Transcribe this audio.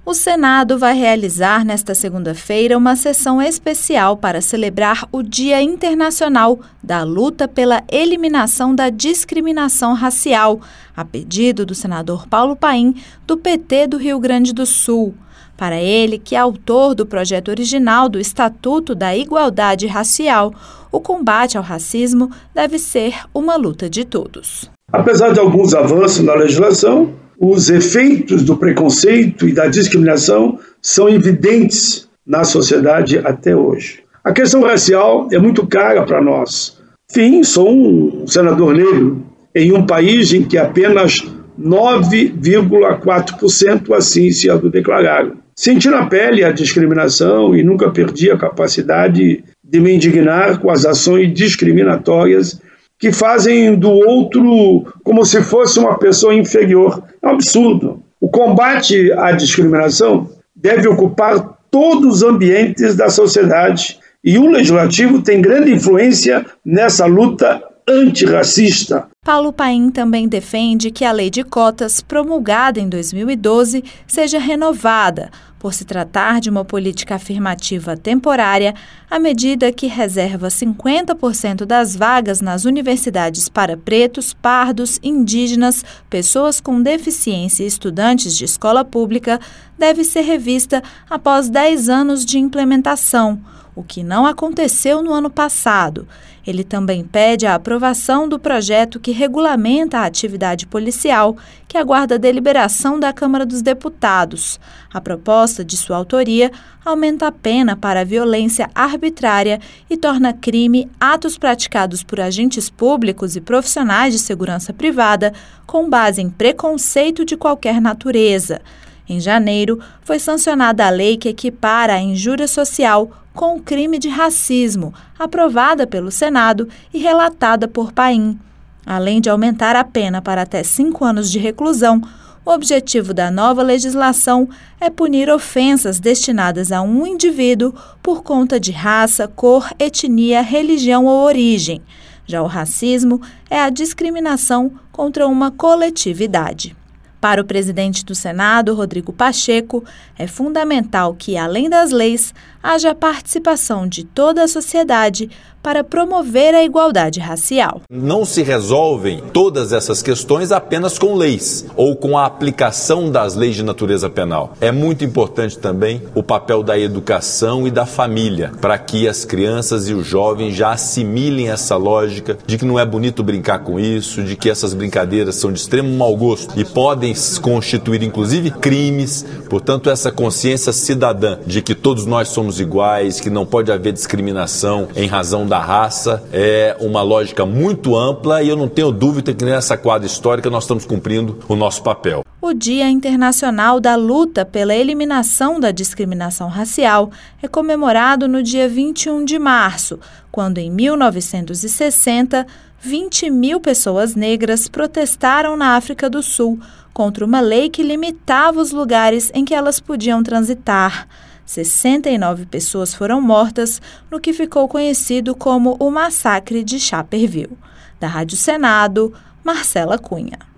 O Senado vai realizar nesta segunda-feira uma sessão especial para celebrar o Dia Internacional da Luta pela Eliminação da Discriminação Racial, a pedido do senador Paulo Paim, do PT do Rio Grande do Sul. Para ele, que é autor do projeto original do Estatuto da Igualdade Racial, o combate ao racismo deve ser uma luta de todos. Apesar de alguns avanços na legislação, os efeitos do preconceito e da discriminação são evidentes na sociedade até hoje. A questão racial é muito cara para nós. Enfim, sou um senador negro em um país em que apenas 9,4% assim se autodeclararam. Senti na pele a discriminação e nunca perdi a capacidade de me indignar com as ações discriminatórias que fazem do outro como se fosse uma pessoa inferior. É um absurdo. O combate à discriminação deve ocupar todos os ambientes da sociedade e o legislativo tem grande influência nessa luta antirracista. Paulo Paim também defende que a lei de cotas, promulgada em 2012, seja renovada, por se tratar de uma política afirmativa temporária, a medida que reserva 50% das vagas nas universidades para pretos, pardos, indígenas, pessoas com deficiência e estudantes de escola pública deve ser revista após 10 anos de implementação, o que não aconteceu no ano passado. Ele também pede a aprovação do projeto que regulamenta a atividade policial, que aguarda a deliberação da Câmara dos Deputados. A proposta, de sua autoria, aumenta a pena para a violência arbitrária e torna crime atos praticados por agentes públicos e profissionais de segurança privada com base em preconceito de qualquer natureza. Em janeiro, foi sancionada a lei que equipara a injúria social com o crime de racismo, aprovada pelo Senado e relatada por Paim. Além de aumentar a pena para até 5 anos de reclusão, o objetivo da nova legislação é punir ofensas destinadas a um indivíduo por conta de raça, cor, etnia, religião ou origem. Já o racismo é a discriminação contra uma coletividade. Para o presidente do Senado, Rodrigo Pacheco, é fundamental que, além das leis, haja participação de toda a sociedade para promover a igualdade racial. Não se resolvem todas essas questões apenas com leis ou com a aplicação das leis de natureza penal. É muito importante também o papel da educação e da família, para que as crianças e os jovens já assimilem essa lógica de que não é bonito brincar com isso, de que essas brincadeiras são de extremo mau gosto e podem constituir inclusive crimes. Portanto, essa consciência cidadã de que todos nós somos iguais, que não pode haver discriminação em razão da raça, é uma lógica muito ampla e eu não tenho dúvida que nessa quadra histórica nós estamos cumprindo o nosso papel. O Dia Internacional da Luta pela Eliminação da Discriminação Racial é comemorado no dia 21 de março, quando em 1960, 20 mil pessoas negras protestaram na África do Sul contra uma lei que limitava os lugares em que elas podiam transitar. 69 pessoas foram mortas no que ficou conhecido como o Massacre de Chapperville. Da Rádio Senado, Marcela Cunha.